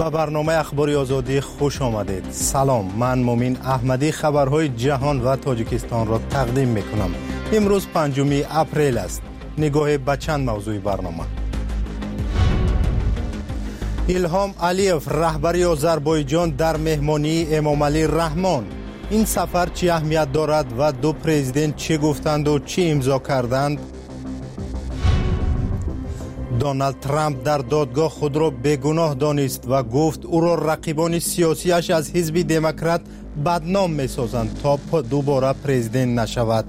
به برنامه اخباری آزادی خوش آمدید. سلام، من مومین احمدی خبرهای جهان و تاجیکستان را تقدیم میکنم. امروز 5 اپریل است. نگاه به چند موضوع برنامه. ایلهام علیف رهبر آذربایجان در مهمانی امامعلی رحمان. این سفر چه اهمیت دارد و دو پرزیدنت چه گفتند و چه امضا کردند؟ دونالد ترامپ در دادگاه خود را بیگناه دانست و گفت او را رقیبان سیاسیش از حزب دموکرات بدنام می‌سازند تا دوباره پرزیدنت نشود.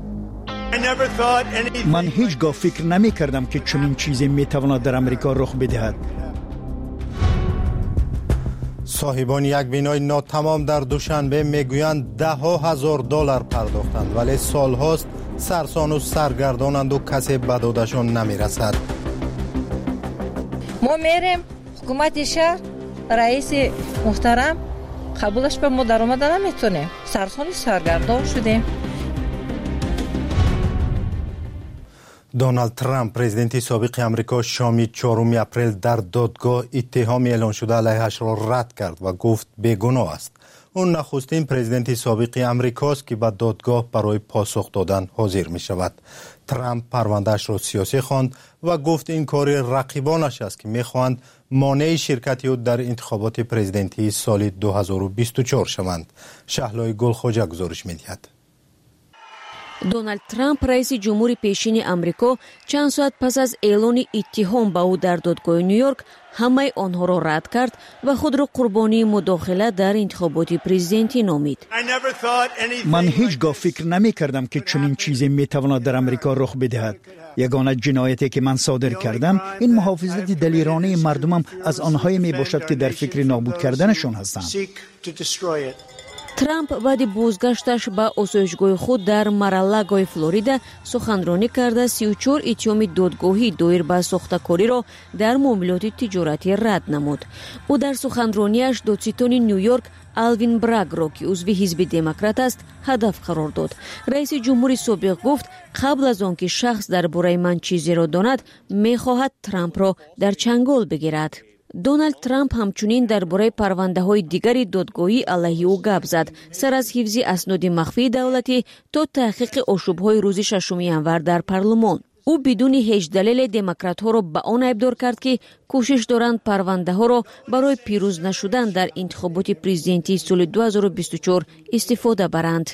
من هیچگاه فکر نمی کردم که چنین چیزی می تواند در امریکا رخ بدهد. صاحبان یک بینای ناتمام در دوشنبه میگویند $10,000 پرداختند ولی سالهاست سرسان و سرگردانند و کسی به دادشان نمیرسد. ما میریم حکومت شهر رئیس محترم قبولش به ما در آمده نمیتونه. سرسان سرگردان شدیم. دونالد ترامپ پرزیدنت سابق امریکا شام 4 اپریل در دادگاه اتهام اعلان شده علیهش را رد کرد و گفت بیگناه است. اون نخستین پرزیدنت سابق امریکاست که به دادگاه برای پاسخ دادن حاضر می شود. ترامپ پروندهش را سیاسی خواند و گفت این کار رقیبانش است که می خواهند مانع شرکت او در انتخابات پرزیدنتی سال 2024 شوند. شهلای گلخوجه گزارش می دهد. دونالد ترامپ رئیس جمهور پیشین امریکا چند ساعت پس از اعلان اتهام به او در دادگاه نیویورک همه آنها را رد کرد و خود را قربانی مداخله در انتخابات پرزیدنتی نامید. من هیچگاه فکر نمی کردم که چنین چیزی می تواند در امریکا رخ بدهد. یگانه جنایتی که من صادر کردم این محافظت دلیرانه مردمم از آنهایی می باشد که در فکر نابود کردنشان هستند. ترامپ بعد بازگشتش به آسایشگاه خود در مارالاگو فلوریدا سخنرانی کرده 34 اتهام دادگاهی دایر به ساختکاری را در معاملات تجارتی رد نمود. او در سخنرانیش دادستان نیویورک آلوین براگ را که عضو حزب دموکرات است هدف قرار داد. رئیس جمهور سابق گفت قبل از آنکه شخص درباره من چیزی را داند می‌خواهد ترامپ را در چنگال بگیرد. دونالد ترامپ همچنین درباره پرونده‌های دیگری دادگاهی علیه او گپ زد، سر از حفظ اسناد مخفی دولتی تا تحقیق آشوب‌های روز 6 ینور در پارلمان. او بدون هیچ دلیل دموکرات‌ها را به آن ابدار کرد که کوشش دارند پرونده‌ها را برای پیروز نشدن در انتخابات پرزیدنتی سال 2024 استفاده برند.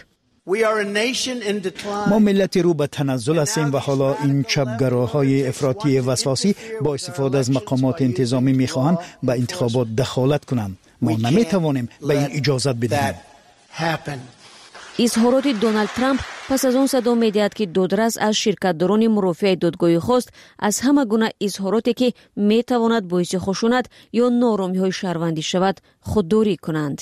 ما ملتی رو به تنزل هستیم و حالا این چپگراهای افراطی وسواسی با استفاده از مقامات انتظامی میخواهند به انتخابات دخالت کنند. ما نمیتوانیم به این اجازت بدهیم. اظهارات دونالد ترامپ پس از آن صدا می‌دهد که دادرس از شرکت‌داران مرافع دادگاهی خواست از همه گونه اظهاراتی که میتواند باعث خشونت یا نارامی‌های شهروندی شود خودداری کنند.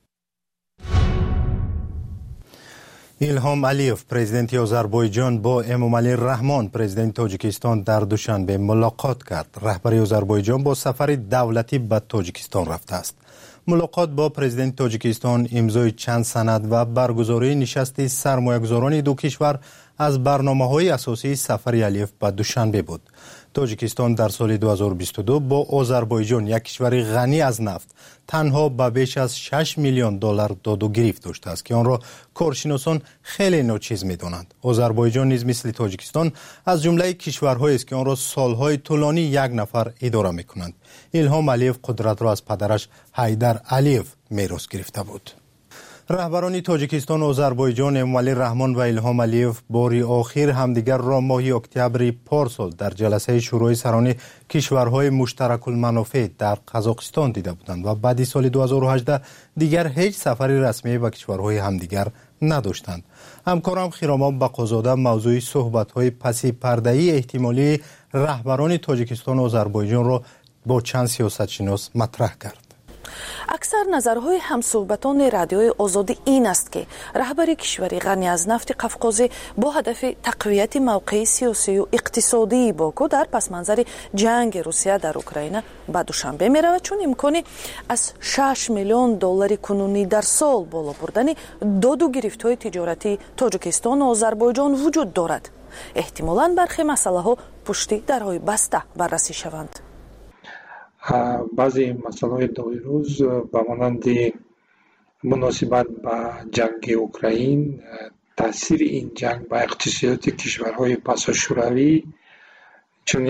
ایلهام علیف پرزیدنت آذربایجان با امامعلی رحمان پرزیدنت تاجیکستان در دوشنبه ملاقات کرد. رهبر آذربایجان با سفر دولتی به تاجیکستان رفته است. ملاقات با پرزیدنت تاجیکستان امضای چند سند و برگزاری نشست سرمایه‌گذاران دو کشور از برنامه‌های اساسی سفر علیف به دوشنبه بود. تاجیکستان در سال 2022 با آذربایجان یک کشور غنی از نفت تنها به بیش از $6 میلیون داد و گرفت داشته است که آن را کارشناسان خیلی ناچیز می‌دانند. آذربایجان نیز مثل تاجیکستان از جمله کشورهایی است که آن را سالهای طولانی یک نفر اداره می‌کنند. ایلهام علیف قدرت را از پدرش حیدر علیف میراث گرفته بود. رهبران تاجیکستان و آذربایجان امامعلی رحمان و ایلهام علیف باری آخر همدیگر را ماه اکتبر پارسال در جلسه شورای سران کشورهای مشترک المنافع در قزاقستان دیده بودند و بعد سال 2018 دیگر هیچ سفری رسمی به کشورهای همدیگر نداشتند. همکارم خیرامان بقازاده موضوع صحبت‌های پسی پرده‌ای احتمالی رهبران تاجیکستان و آذربایجان را با چند سیاستشناس مطرح کرد. اکثر نظرهای همصحبتان رادیوی آزادی این است که رهبر کشوری غنی از نفت قفقازی با هدف تقویت موقع سیاسی و اقتصادی باکو در پس منظر جنگ روسیه در اوکراین به دوشنبه می رود، چون امکانی از $6 میلیون کنونی در سال بالا بردن داد و گرفت‌های تجارتی تاجیکستان و آذربایجان وجود دارد. احتمالاً برخی مسئله ها پشت درهای بسته بررسی شوند. بعضی مسائل دوی روز به مانند مناسبت با جنگ اوکراین، تاثیر این جنگ با اقتصادیات کشورهای پسا شوروی، چون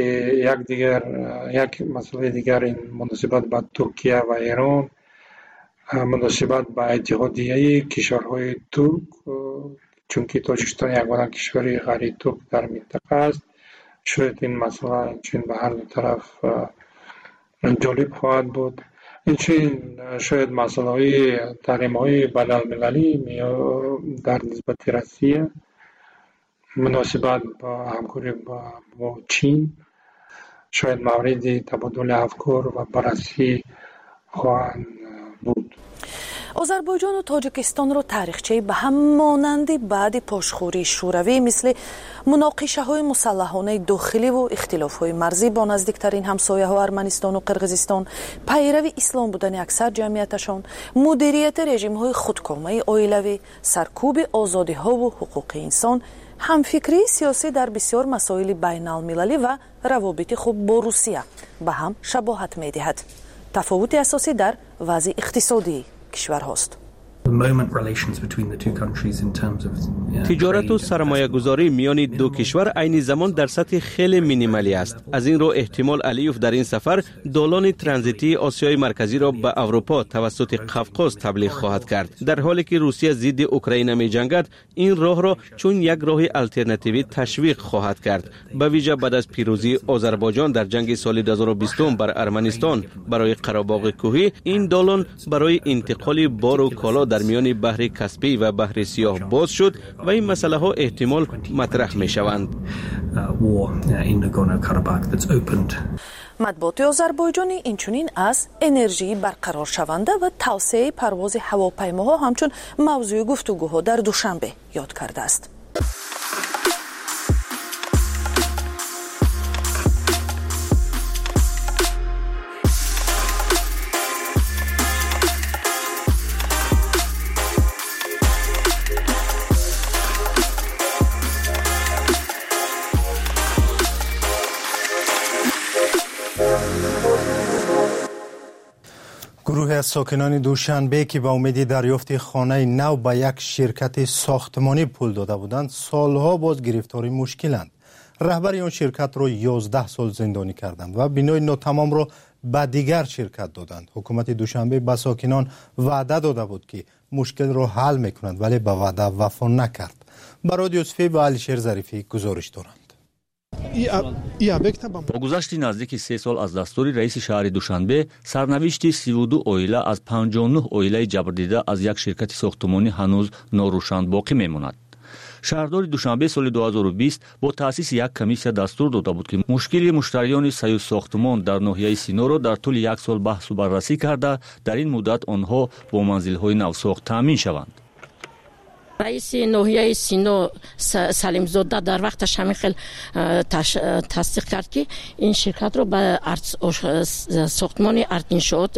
یک مسئله دیگر این مناسبت با ترکیه و ایران، مناسبت با اتحادیه کشورهای ترک، چون که تاجیکستان یگانه کشور غیر ترک در منطقه است، شاید این مسئله چون به هر دو طرف جالب خواهد بود. این شاید مسئله تحریم‌های بین‌المللی در نسبت روسیه، مناسبت با همکاری با چین، شاید مورد تبادل افکار و بررسی خواهند بود. آذربایجان و تاجیکستان را تاریخچه‌ای به هم مانند بعد پاشخوری شوروی مثل مناقشه‌های مسلحانه داخلی و اختلاف‌های مرزی با نزدیکترین همسایه‌ها ارمنستان و قرقیزستان، پیرو اسلام بودن اکثر جمعیتشان، مدیریت رژیم‌های خودکامه عائلوی، سرکوب آزادی‌ها و حقوق انسان، همفکری سیاسی در بسیار مسائل بین‌المللی و روابط خوب با روسیه به هم شباهت می‌دهد. تفاوت اساسی در وضع اقتصادی کشور هاست. تجارت و سرمایه گذاری میان دو کشور عین زمان در سطح خیلی مینیمالی است. از این رو احتمال علیوف در این سفر دالان ترانزیتی آسیای مرکزی را به اروپا توسط قفقاز تبلیغ خواهد کرد. در حالی که روسیه ضد اوکراین می جنگد، این راه را چون یک راه آلترناتیوی تشویق خواهد کرد. به ویژه بعد از پیروزی آذربایجان در جنگ سال 2020 بر ارمنستان برای قره‌باغ کوهی، این دالان برای انتقال بار و کالا در میان بحر کاسپی و بحر سیاه باز شد و این مسئله ها احتمال مطرح می شوند. مطبوعات آذربایجانی اینچنین از انرژی برقرار شونده و توسعه پرواز هواپیماها همچون موضوع گفتگوها در دوشنبه یاد کرده است. گروه از ساکنان دوشنبه که به امید دریافت خانه نو به یک شرکت ساختمانی پول داده بودند، سالها باز گرفتاری مشکلند. رهبر آن شرکت را 11 سال زندانی کردند و بنای ناتمام را به دیگر شرکت دادند. حکومت دوشنبه به ساکنان وعده داده بود که مشکل را حل میکنند، ولی به وعده وفا نکرد. برای یوسفی و علیشیر ظریفی گزارش دارند. با گذشت نزدیک 3 سال از دستور رئیس شهر دوشنبه، سرنوشت 32 عائله از 59 عائله جبردیده از یک شرکت ساختمانی هنوز ناروشن باقی میماند. شهردار دوشنبه سال 2020 با تأسیس یک کمیسیه دستور داده بود که مشکل مشتریان سیاسی ساختمان در ناحیه سینا را در طول 1 سال بحث و بررسی کرده، در این مدت آنها با منزل‌های نوساخت تامین شوند. رئیس ناحیه سینا سلیم زاده در وقتش همین خیلی تصدیق کرد که این شرکت رو به ساختمان ارتینشات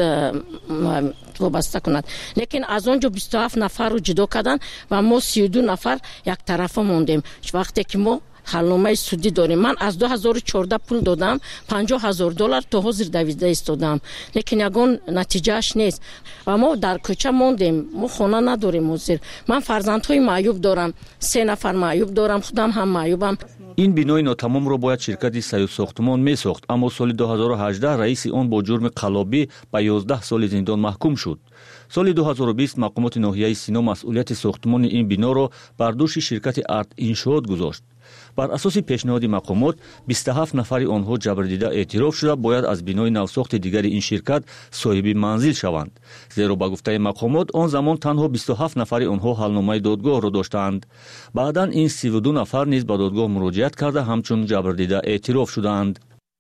وابسته کند، لیکن از اونجا 27 نفر رو جدا کردن و ما 32 نفر یک طرفه موندیم. وقتی که ما حلنامه سودی داریم، من از 2014 پول دادم، $50,000 تا حاضر دویده ایستادم، لیکن یگان نتیجهش نیست و ما در کوچه موندیم. ما خانه نداریم حاضر. من فرزندهای معیوب دارم، 3 نفر معیوب دارم، خودم هم معیوبم. این بنای ناتمام را باید شرکت سیاسی ساختمان می ساخت، اما سال 2018 رئیس آن با جرم قلابی به 11 سال زندان محکوم شد. سال 2020 مقامات ناحیه سینا مسئولیت ساختمان این بنا را بر دوش شرکت ارت انشاءات گذاشت. بر اساس پیشنهاد مقامات 27 نفر آنها جبردیده اعتراف شده باید از بنای نوساخت دیگر این شرکت صاحب منزل شوند، زیرا با گفته مقامات آن زمان تنها 27 نفر آنها حلنامه دادگاه را داشتند. بعداً این 32 نفر نیز به دادگاه مراجعت کرده همچون جبردیده اعتراف شدند.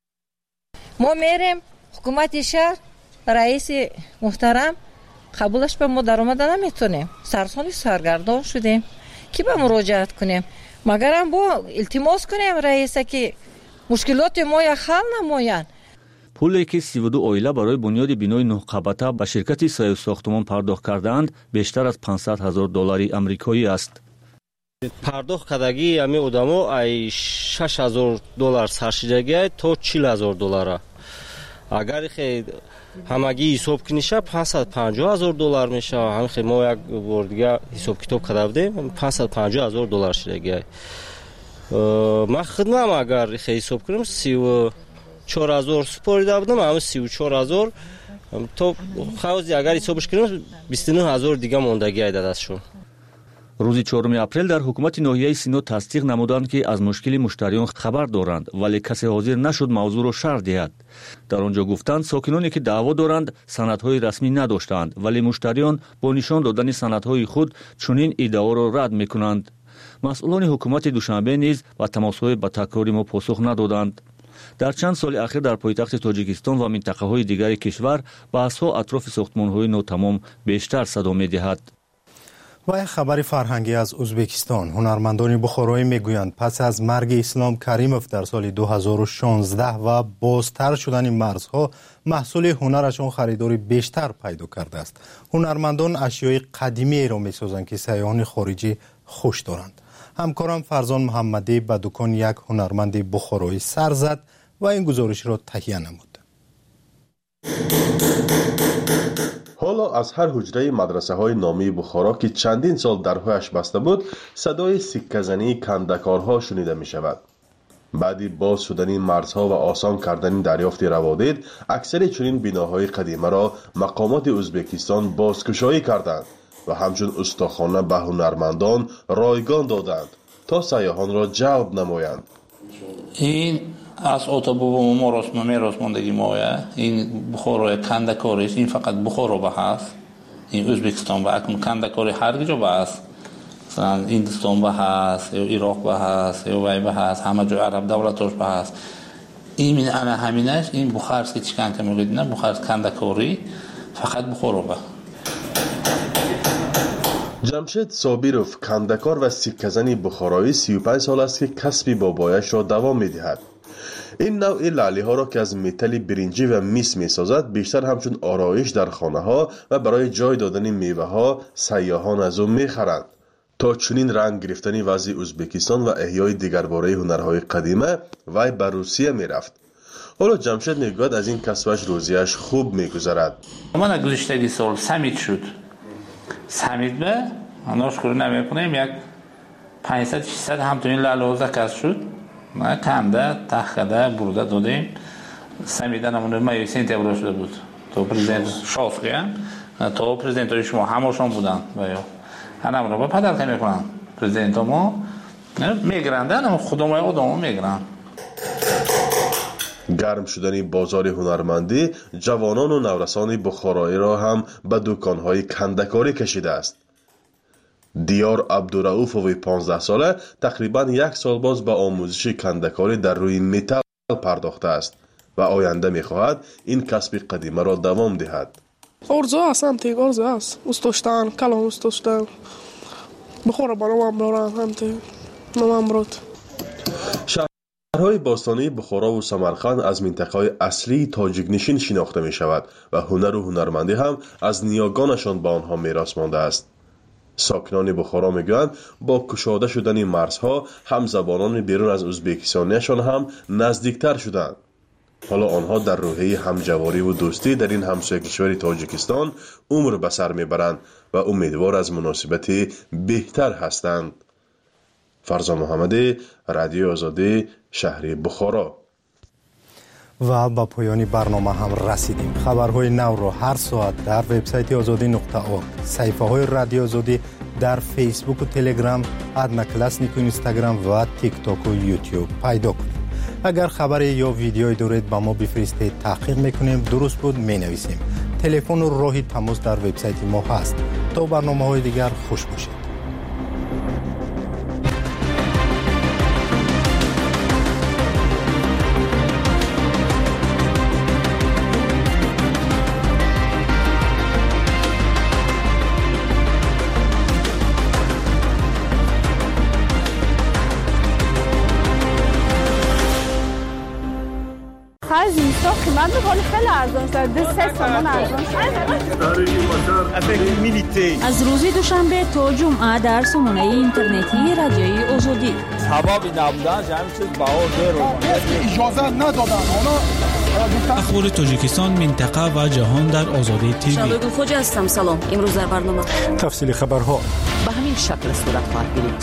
ما میریم حکومت شهر، رئیس محترم قبولش به ما در اومده نمیتونیم. سرسانی سرگردان شدیم که به مراجعت کنیم، مگر هم با التماس کنیم رئیس که مشکلات ما یک حل نمایند. پولی که 32 عائله برای بنیاد بنای نوقبته به شرکت سیاسی ساختمان پرداخت کردند بیشتر از $500,000 آمریکایی است. پرداخت کردگی امی آدما $6,000 سرشیدگی تا $40,000. اگر خیلی همگی حساب کنیشه $550,000 میشه. هم خیلی ما یک بار دیگه حساب کتاب کرده بودیم $550,000 شده. ما خدمم اگر خیلی حساب کنیم 34,000 سپاریده بودم، همه 34,000 تو خوازی اگر حسابش کنیم 29,000 دیگه موندگی ایده دستشون. روزی 4 اپریل در حکومت ناحیه سینو تصدیق نمودند که از مشکل مشتریان خبر دارند، ولی کسی حاضر نشد موضوع را شرح دهد. در آنجا گفتند ساکنانی که دعوا دارند سندهای رسمی نداشتند، ولی مشتریان با نشان دادن سندهای خود چنین ادعا را رد میکنند. مسئولان حکومت دوشنبه نیز با تماس‌های با تکراری ما پاسخ ندادند. در چند سال اخیر در پایتخت تاجیکستان و منطقه‌های دیگر کشور بحث‌ها اطراف ساختمان‌های ناتمام بیشتر صدا می‌دهد. و یک خبر فرهنگی از ازبکستان. هنرمندان بخارایی میگویند پس از مرگ اسلام کریموف در سال 2016 و بازتر شدن مرزها، محصول هنرشان خریداری بیشتر پیدا کرده است. هنرمندان اشیای قدیمی را میسازند که سیاحان خارجی خوش دارند. همکارم فرزان محمدی به دکان یک هنرمند بخارایی سر زد و این گزارش را تهیه نمود. حالا از هر حجره مدرسه های نامی بخارا که چندین سال درهایش بسته بود، صدای سکه‌زنی کندکارها شنیده می شود. بعدی باز شدن مرزها و آسان کردن دریافت روادید، اکثر چنین بناهای قدیمه را مقامات ازبکستان بازگشایی کردند و همچون استخوانه به هنرمندان رایگان دادند تا سیاحان را جلب نمایند. این از اتوبوم ما میراث ماندگی مایه، این بخارای کندکاری است. این فقط بخارا به هست، این ازبکستان به اکنون کندکاری هر جا به هست، مثلا هندوستان به هست یا عراق به هست یا وی به هست، همه جا عرب دولتاش به هست. این من انا همینش این بخارست که چیکار که میگید نه بخارست کندکاری فقط بخارا به. جمشید صابیروف کندکار و سکه‌زنی بخارایی 35 سال است که کسب بابایش را دوام می‌دهد. این نوع لعلی ها را که از متل برنجی و میس می سازد، بیشتر همچون آرایش در خانه ها و برای جای دادن میوه ها سیاحان از او می خرند. تا چنین رنگ گرفتن وضع ازبکستان و احیای دیگرباره هنرهای قدیمه وی به روسیه می رفت. حالا جمشید می گوید از این کسبش روزیش خوب می گذرد. من گذشته سال سمید شد. سمید به ناشکر نمی کنیم یک 500-600 همتونین لعل کسب شد. ما کنده تخته برده دادیم. سمیدن همون مایوی سنتبر شده بود. تو پرزیدنت شافقی هم تو پرزیدنت شما همشون بودن و یا همون رو با پدر که میکنن پرزیدنت ما میگرندن اما خودمون آدمو میگرن. گرم شدن بازار هنرمندی جوانان و نورسان بخارایی را هم به دکانهای کندکاری کشیده است. دیار عبدالرؤوفوی 15 ساله تقریباً 1 سال باز به آموزش کندکاری در روی متل پرداخته است و آینده می‌خواهد این کسب قدیمه را دوام دهد. آرزو هستم تیگ آرزو است. استوشتن کلام استوشتن بخوره بانم دارم هم تیگ نمام برد. شهرهای باستانی بخارا و سمرقند از منطقه‌های اصلی تاجیک نشین شناخته می‌شود و هنر و هنرمندی هم از نیاگانشان به آنها میراث مانده است. ساکنان بخارا میگویند با گشاده شدن مرزها هم زبانان بیرون از ازبکستانیشان هم نزدیکتر شدند. حالا آنها در روحیه همجواری و دوستی در این همسایه کشور تاجیکستان عمر به سر میبرند و امیدوار از مناسبت بهتر هستند. فرزان محمدی، رادیو آزادی، شهر بخارا. و با پایان برنامه هم رسیدیم. خبرهای نو را هر ساعت در وبسایت azadi.org، صفحه های رادیو آزادی در فیسبوک و تلگرام، ادنکلاسنیک و اینستاگرام و تیک تاک و یوتیوب پیدا کنید. اگر خبری یا ویدیویی دارید با ما بفرستید، تحقیق میکنیم، درست بود مینویسیم. تلفن و راه تماس در وبسایت ما هست. تا برنامه‌های دیگر خوش باشید. قیمت بخوری خیلی ارزان شد. 3 تومان ارزان شد. از روز دوشنبه تا جمعه در سامانه اینترنتی رادیوی آزادی. سبب نبودن همین چیز بها دارو. اجازه ندادن. اخبار تاجیکستان، منطقه و جهان در آزادی تیوی. شادگل خوجا هستم. سلام. امروز در برنامه تفصیل خبرها به همین شکل صورت خواهد گرفت.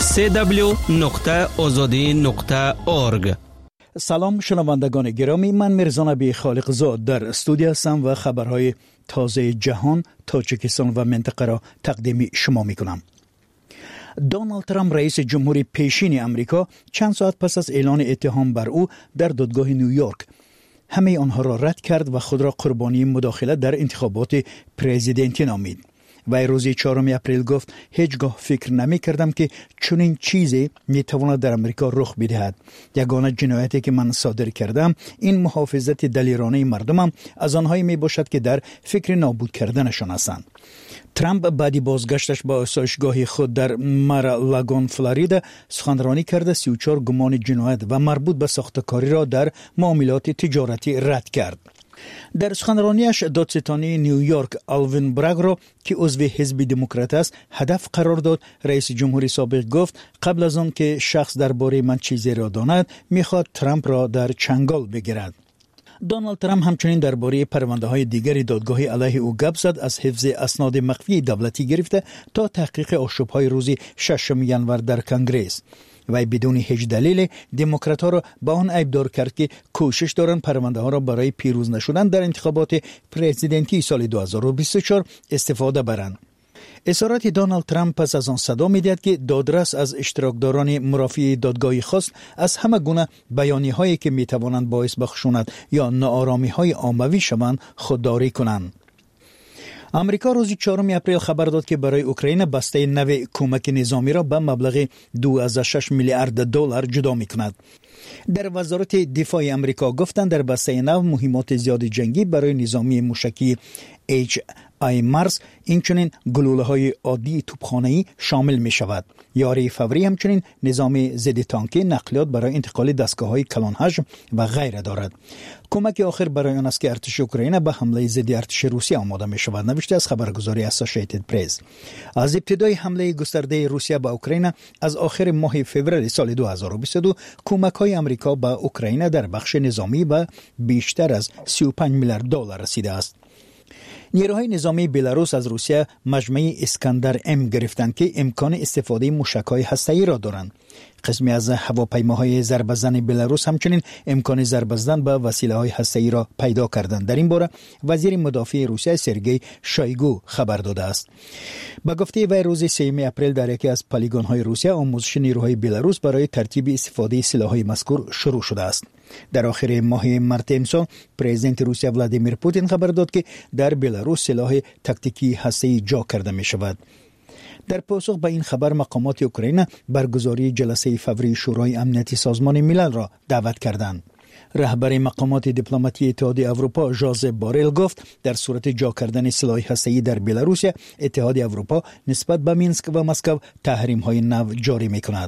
www.azadi.org. سلام شنوندگان گرامی، من میرزا نبی خالق زاد در استودیو هستم و خبرهای تازه جهان، تاجیکستان و منطقه را تقدیم شما میکنم. دونالد ترامپ رئیس جمهوری پیشین امریکا چند ساعت پس از اعلان اتهام بر او در دادگاه نیویورک همه آنها را رد کرد و خود را قربانی مداخله در انتخابات پرزیدنتی نامید. و روز 4 اپریل گفت هیچگاه فکر نمی کردم که چنین چیزی می تواند در امریکا رخ بدهد. یگانه جنایتی که من صادر کردم این محافظت دلیرانه مردمم از آنهایی می باشد که در فکر نابود کردنشان هستند. ترامپ بعدی بازگشتش با آسایشگاه خود در مار-ا-لاگون فلوریدا سخنرانی کرده 34 گمان جنایت و مربوط به ساختکاری را در معاملات تجارتی رد کرد. در سخنرانیش دادستانی نیویورک آلوین براگ را که عضو حزب دموکرات است هدف قرار داد. رئیس جمهوری سابق گفت قبل از آن که شخص درباره من چیزی را داند میخواد ترامپ را در چنگال بگیرد. دونالد ترامپ همچنین درباره پرونده‌های دیگری دادگاه علیه او گپ زد، از حفظ اسناد مخفی دولتی گرفته تا تحقیق آشوب‌های روز 6 ژانویه در کنگره. و بدون هیچ دلیل دموکرات‌ها را با آن عیبدار کرد که کوشش دارند پرونده‌ها را برای پیروز نشدن در انتخابات پرزیدنتی سال 2024 استفاده برند. اظهارات دونالد ترامپ پس از آن صدا می‌دهد که دادرس از اشتراکداران مرافعه دادگاه خاص از همه گونه بیانیه‌هایی که می‌توانند باعث خشونت یا ناآرامی‌های عاموی شوند خودداری کنند. امریکا روز 4 اپریل خبر داد که برای اوکراین بسته نو کمک نظامی را به مبلغ 2.6 میلیارد دلار جدا می‌کند. در وزارت دفاع امریکا گفتند در بسته نو مهمات زیاد جنگی برای نظامی موشکی HIMARS اینچنین گلوله‌های عادی توپخانه‌ای شامل می‌شود. یاری فوری همچنین نظام ضد تانکی نقلیات برای انتقال دستگاه‌های کلان حجم و غیره دارد. کمک آخر برای آن است که ارتش اوکراین به حمله ضد ارتش روسیه آماده می‌شود، نوشته از خبرگزاری اسوسییتد پرس. از ابتدای حمله گسترده روسیه به اوکراین از آخر ماه فوریه سال 2022 کمک‌های آمریکا به اوکراین در بخش نظامی به بیشتر از 35 میلیارد دلار رسیده است. نیروهای نظامی بلاروس از روسیه مجمع اسکندر ام گرفتند که امکان استفاده موشک‌های هسته‌ای را دارند. قسمی از هواپیماهای ضربه‌زن بلاروس همچنین امکان ضربه زدن به وسیله‌های هسته‌ای را پیدا کردند. در این باره وزیر مدافع روسیه سرگئی شایگو خبر داده است. با گفته وی روز 3 اپریل در یکی از پلیگون‌های روسیه آموزش نیروهای بلاروس برای ترتیب استفاده سلاح‌های مذکور شروع شده است. در آخر ماه مارس امسال پرزیدنت روسیه ولادیمیر پوتین خبر داد که در بلاروس سلاح تاکتیکی هسته‌ای جا کرده می‌شود. در پاسخ به این خبر مقامات اوکراین برگزاری جلسه فوری شورای امنیتی سازمان ملل را دعوت کردند. رهبر مقامات دیپلماتی اتحادیه اروپا ژوزپ بارل گفت در صورت جا کردن سلاح هسته‌ای در بلاروس اتحادیه اروپا نسبت به مینسک و مسکو تحریم‌های نو جاری می‌کند.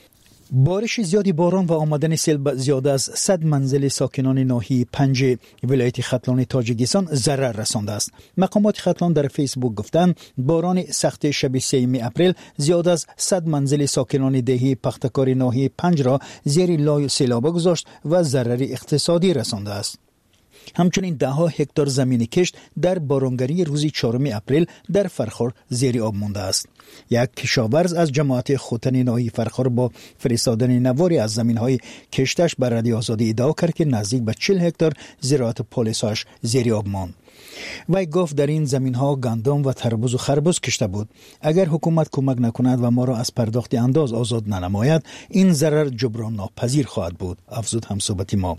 بارش زیادی باران و آمدن سیل به زیاده از 100 منزل ساکنان ناحیه 5 ولایت ختلان تاجیکستان ضرر رسانده است. مقامات ختلان در فیسبوک گفتند باران سخت شب 3 اپریل زیاده از 100 منزل ساکنان دهه پختکار ناحیه 5 را زیر لای سیلاب گذاشت و ضرر اقتصادی رسانده است. همچنین 10 هکتار زمین کشت در بارانگری روز 4 اپریل در فرخار زیر آب مانده است. یک کشاورز از جماعت خوتن ناحیه فرخار با فرستادن نواری از زمین‌های کشتش بر رادیو آزادی ادعا کرد که نزدیک به 40 هکتار زراعت پالیساش زیر آب ماند. وی گفت در این زمین‌ها گندم و تربوز و خربوز کشته بود. اگر حکومت کمک نکند و ما را از پرداخت انداز آزاد ننماید این ضرر جبران ناپذیر خواهد بود، افزود همصحبت ما.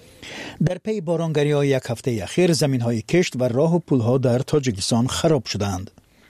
در پی بارانگری‌های یک هفته اخیر زمین‌های کشت و راه و پل‌ها در تاجیکستان خراب شدند.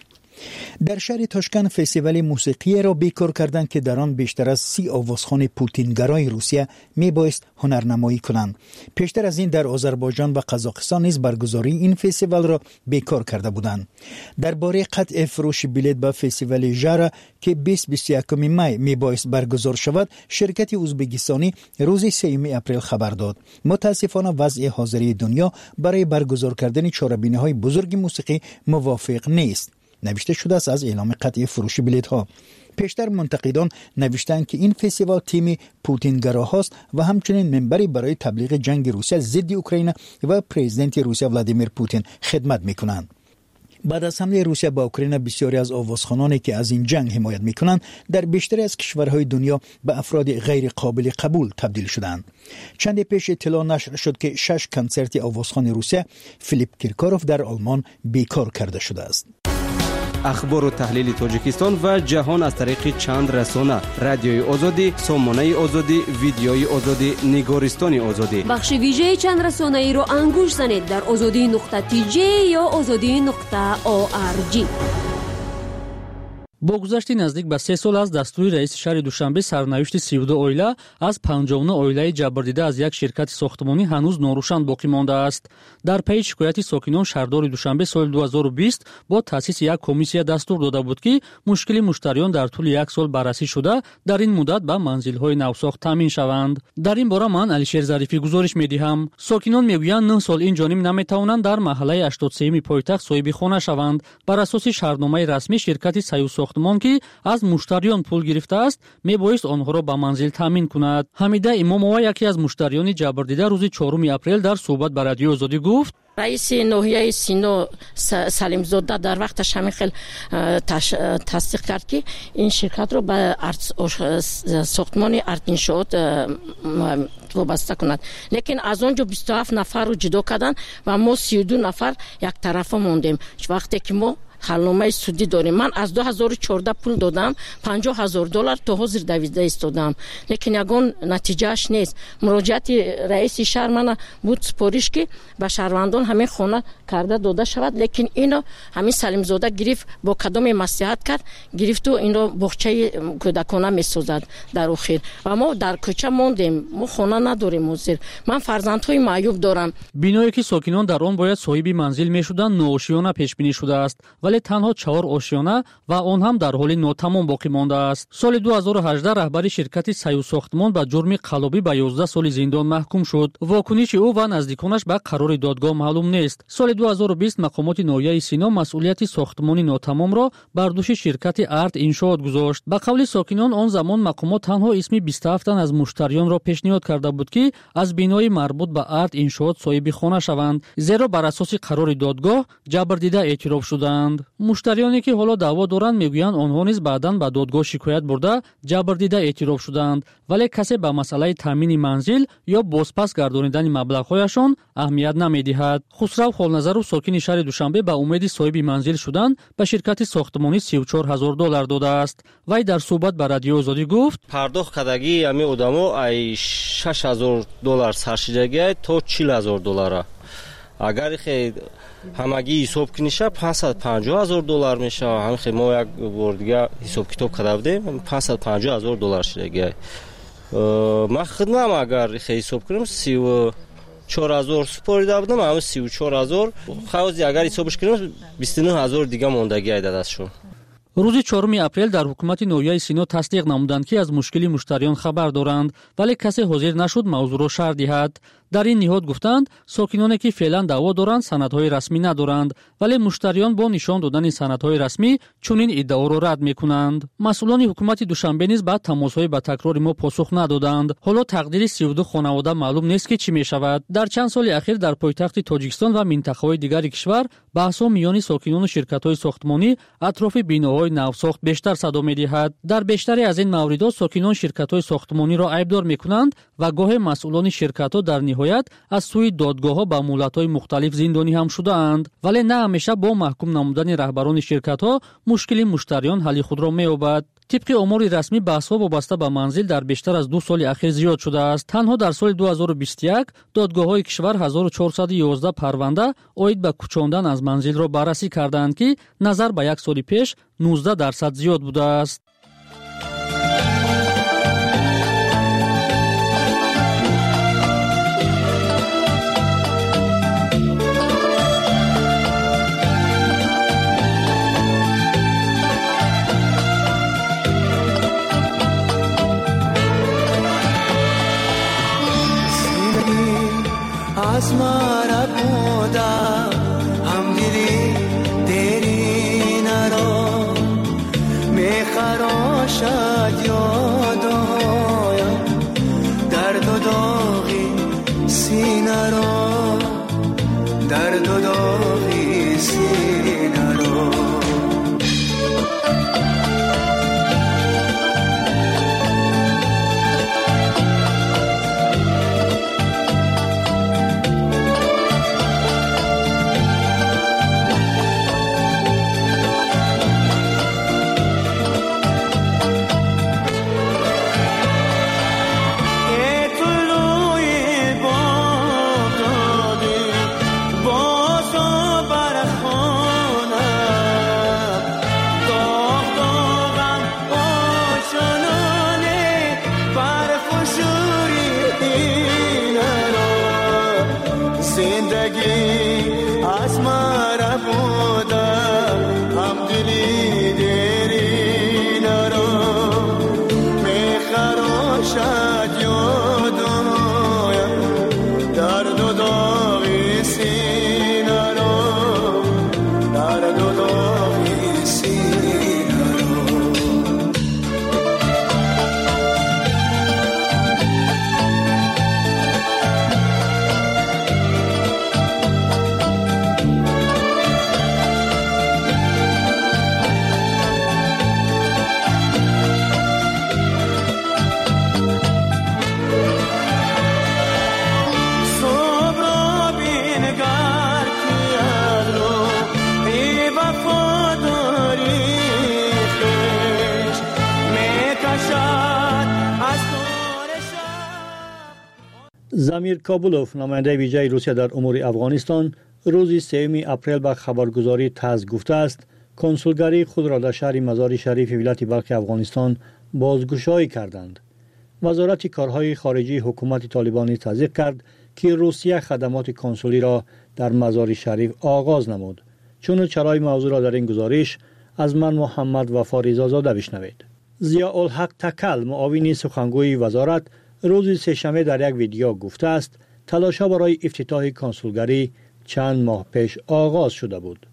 در شهر تاشکند فستیوال موسیقی را بیکار کردند که در آن بیشتر از 30 آوازخوان پوتینگرای روسیه میبایست هنرنمایی کنند. پیشتر از این در آذربایجان و قزاقستان نیز برگزاری این فستیوال را بیکار کرده بودند. درباره قطع فروش بلیط به فستیوال ژارا که 20-21 می میبایست برگزار شود، شرکت ازبکستانی روز 3 اپریل خبر داد. متاسفانه وضع حاضری دنیا برای برگزار کردن چهاربینی‌های بزرگ موسیقی موافق نیست. نوشته شده است از اعلام قطع فروش بلیط ها. پیشتر منتقدان نوشتند که این فستیوال تیم پوتین گراهاست و همچنین منبری برای تبلیغ جنگ روسیه ضد اوکراین و پرزیدنت روسیه ولادیمیر پوتین خدمت میکنند. بعد از حمله روسیه با اوکراین بسیاری از آوازخوانانی که از این جنگ حمایت میکنند در بیشتری از کشورهای دنیا به افراد غیر قابل قبول تبدیل شدند. چند پیش اطلاع نشر شد که 6 کنسرت آوازخوان روسیه فیلیپ کیرکاروف در آلمان بیکار کرده شده است. اخبار و تحلیل تاجیکستان و جهان از طریق چند رسانه: رادیوی آزادی، سامانه آزادی، ویدیوی آزادی، نگارستان آزادی. بخش ویژه چند رسانه ای رو انگوش زنید در azadi.tj یا azadi.org. با گذشت نزدیک به 3 سال از دستور رئیس شهر دوشنبه سرنوشت 32 oila از 59 oilai جبردیده از یک شرکت ساختمانی هنوز ناروشن باقی مانده است. در پی شکایت ساکنان شهردار دوشنبه سال 2020 با تأسیس یک کمیسیون دستور داده بود که مشکل مشتریان در طول یک سال بررسی شده در این مدت به منزل‌های نوساخت تامین شوند. در این باره من علیشیر ظریفی گزارش می‌دهم. ساکنان میگویند 9 سال این جانب نمی‌توانند در محله 83 پایتخت صاحب خانه شوند. بر اساس شهرنامه رسمی شرکت سایوس ساختمان که از مشتریان پول گرفته است میبایست آنها را به منزل تامین کند. حمیده امامова یکی از مشتریان جبردیده روز 4 اپریل در صحبت با رادیو آزادی گفت: رئیس ناحیه سینو سلیم زاده در وقتش همین خیلی تصدیق کرد که این شرکت رو به ساختمان ارتینشاد وابسته کند، لیکن از اونجا 27 نفر رو جدا کردن و ما 32 نفر یک طرف موندیم. وقتی که ما حلنامه سودی داریم، من از 2014 پول دادم $50,000 تا حاضر دویزده ایستادم، لیکن یگان نتیجهش نیست. مراجعت رئیس شهر من بود سپارش که به شهروندان همین خانه کرده داده شود، لیکن اینو همین سلیم زاده گرفت با کدام مصلحت کرد گرفت و اینو باغچه کودکانه میسازد در اخیر و ما در کوچه موندیم، ما خانه نداریم حاضر. من فرزندهای معیوب دارم. بینایی که ساکنان در آن باید صاحب منزل میشدند نوآشیانه پیش بینی شده است، ولی تنها 4 آشیانه و آن هم در حال ناتمام باقی مانده است. سال 2018 رهبر شرکت سایوس ساختمان به جرم قلابی به 11 سال زندان محکوم شد. واکنش او و نزدیکانش به قرار دادگاه معلوم نیست. سال 2020 مقامات ناحیه سینا مسئولیت ساختمان ناتمام را بر دوش شرکت ارت انشاءات گذاشت. به قول ساکنان آن زمان مقامات تنها اسم 27 تن از مشتریان را پیشنهاد کرده بود که از بینای مربوط به ارت انشاءات صاحب خانه شوند، زیرا بر اساس قرار دادگاه جبردیده اعتراف شدند. مشتریانی که حالا دعوا دارند میگویند آنها نیز بعداً به دادگاه شکایت برده جبردیده اعتراف شدند، ولی کسی به مسئله تامین منزل یا بازپس گردانیدن مبلغ‌هایشان اهمیت نمیدهد. خسرو خالنظرو ساکن شهر دوشنبه به امید صاحب منزل شدن به شرکت ساختمانی $34,000 داده است. وی در صحبت با رادیو آزادی گفت: پرداخت کردگی امی آدمو ای $6,000 سرشیدگی تا $40,000. اگر خیلی همگی حساب کنیشه $550,000 میشه. همین خیلی ما یک بار دیگه حساب کتاب کرده بودیم $550,000 شده. من خدمم اگر خیلی حساب کنیم 34,000 سپاریده بودم، همه 34,000 خوازی اگر حسابش کنیم 29,000 دیگه موندگی ایده دستشون. روز 4 اپریل در حکومت ناحیه سینا تصدیق نمودند که از مشکلی مشتریان خبر دارند، ولی کسی حاضر نشد موضوع را شرح دهد. در این نهاد گفتند ساکنانی که فعلا دعوا دارند سندهای رسمی ندارند، ولی مشتریان با نشان دادن سندهای رسمی چنین ادعا را رد میکنند. مسئولان حکومت دوشنبه نیز بعد تماس‌های با تکرار ما پاسخ ندادند. حالا تقدیر 32 خانواده معلوم نیست که چی میشود. در چند سال اخیر در پایتخت تاجیکستان و منطقه‌های دیگر کشور بحث‌ها میان ساکنان و شرکت‌های ساختمانی اطراف بیناهای نوساخت بیشتر صدا می‌دهد. در بیشتری از این موردها ساکنان شرکت‌های ساختمانی را عیبدار می‌کنند و گاه مسئولان شرکت‌ها در نهایت از سوی دادگاه‌ها با مهلت‌های مختلف زندانی هم شده‌اند، ولی نه همیشه با محکوم نمودن رهبران شرکت‌ها مشکل مشتریان حل خود را می‌یابد. طبق آمار رسمی بحث‌ها وابسته به منزل در بیشتر از 2 سال اخیر زیاد شده است. تنها در سال 2021 دادگاه‌های کشور 1411 پرونده عاید به کوچاندن از منزل را بررسی کردند که نظر به یک سال پیش 19% زیاد بوده است. आसमां बूंदा हम दिली तेरी नरो मैं खरों خراشد یادایم درد و داغی سینه را درد و داغی سینه را زمیر کابولوف نماینده ویژه روسیه در امور افغانستان روز 3 اپریل به خبرگزاری تاس گفته است کنسولگری خود را در شهر مزار شریف ولایت بلخ افغانستان بازگشایی کردند. وزارت کارهای خارجی حکومت طالبان تصدیق کرد که روسیه خدمات کنسولی را در مزار شریف آغاز نمود. چون چرای موضوع را در این گزارش از من محمد وفا رضازاده بشنوید. ضیاءالحق تکل معاون سخنگوی وزارت روز سه‌شنبه در یک ویدیو گفته است تلاش‌ها برای افتتاح کنسولگری چند ماه پیش آغاز شده بود.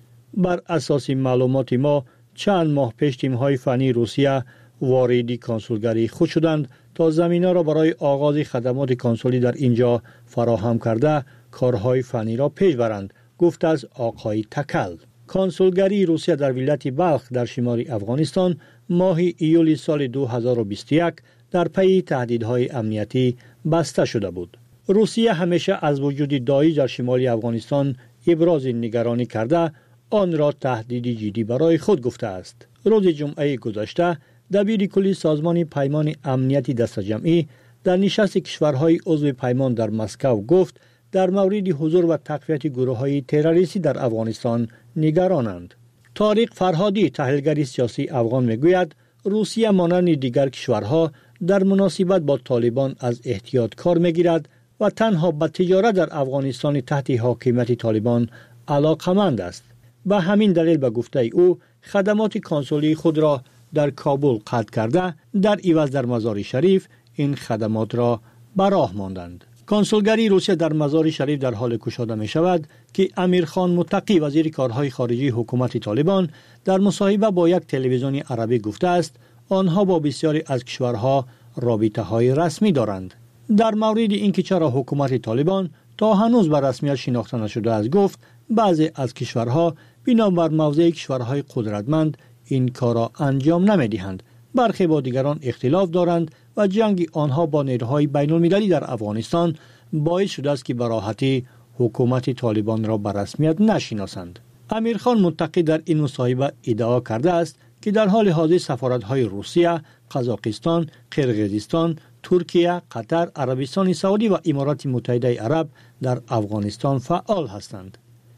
بر اساس معلومات ما چند ماه پیش تیم‌های فنی روسیه وارد کنسولگری خود شدند تا زمینه را برای آغاز خدمات کنسولی در اینجا فراهم کرده کارهای فنی را پیش برند، گفت از آقای تکل. کنسولگری روسیه در ولایت بلخ در شمال افغانستان ماه ایول سال 2021 در پی تهدیدهای امنیتی بسته شده بود. روسیه همیشه از وجود داعش در شمال افغانستان ابراز نگرانی کرده آن را تهدیدی جدی برای خود گفته است. روز جمعه گذشته دبیر کلی سازمان پیمان امنیتی دست جمعی در نشست کشورهای عضو پیمان در مسکو گفت در مورد حضور و تقویت گروه‌های تروریستی در افغانستان نگرانند. طارق فرهادی تحلیلگر سیاسی افغان میگوید روسیه مانند دیگر کشورها در مناسبت با طالبان از احتیاط کار میگیرد و تنها به تجارت در افغانستان تحت حاکمیت طالبان علاقمند است. به همین دلیل به گفته او خدمات کنسولی خود را در کابل قطع کرده در عوض در مزار شریف این خدمات را به راه ماندند. کنسولگری روسیه در مزار شریف در حال گشاده می شود که امیرخان متقی وزیر کارهای خارجی حکومت طالبان در مصاحبه با یک تلویزیون عربی گفته است آنها با بسیاری از کشورها رابطه های رسمی دارند. در مورد اینکه چرا حکومت طالبان تا هنوز به رسمیت شناخته نشده است گفت بعضی از کشورها بنابر موضع کشورهای قدرتمند این کار را انجام نمیدهند. برخی با دیگران اختلاف دارند و جنگ آنها با نیروهای بین المللی در افغانستان باعث شده است که به راحتی حکومت طالبان را به رسمیت نشناسند. امیرخان متقی در این مصاحبه ادعا کرده است که در حال حاضر سفارت‌های روسیه، قزاقستان، قرقیزستان، ترکیه، قطر، عربستان سعودی و امارات متحده عرب در افغانستان فعال هستند.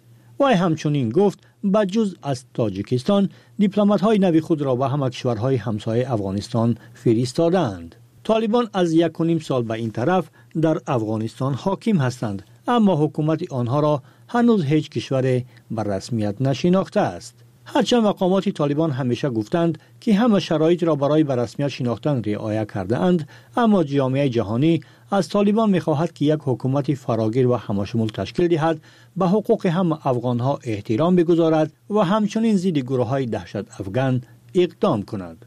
وی همچنین گفت بجز از تاجیکستان دیپلمات‌های نوی خود را به همه کشورهای همسایه افغانستان فرستادند. طالبان از 1.5 سال به این طرف در افغانستان حاکم هستند، اما حکومت آنها را هنوز هیچ کشور به رسمیت نشناخته است. هرچند مقامات طالبان همیشه گفتند که همه شرایط را برای به رسمیت شناختن رعایت کرده اند، اما جامعه جهانی از طالبان می‌خواهد که یک حکومت فراگیر و همشمول تشکیل دهد، به حقوق همه افغان‌ها احترام بگذارد و همچنین ضد گروه‌های دهشت افغان اقدام کند.